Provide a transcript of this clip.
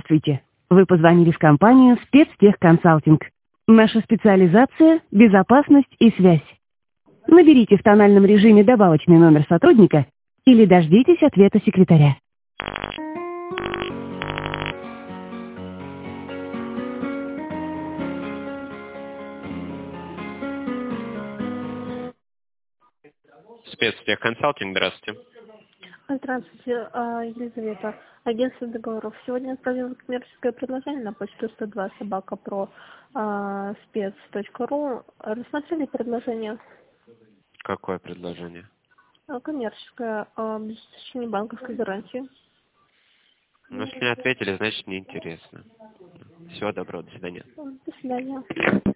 Здравствуйте! Вы позвонили в компанию «Спецтехконсалтинг». Наша специализация – безопасность и связь. Наберите в тональном режиме добавочный номер сотрудника или дождитесь ответа секретаря. Спецтехконсалтинг, здравствуйте. Здравствуйте, Елизавета. Агентство договоров. Сегодня отправила коммерческое предложение на почту 102 собака.про спец.ру. Рассмотрели предложение? Какое предложение? Коммерческое, обеспечение банковской гарантии. Ну, если не ответили, значит неинтересно. Всего доброго, до свидания. До свидания.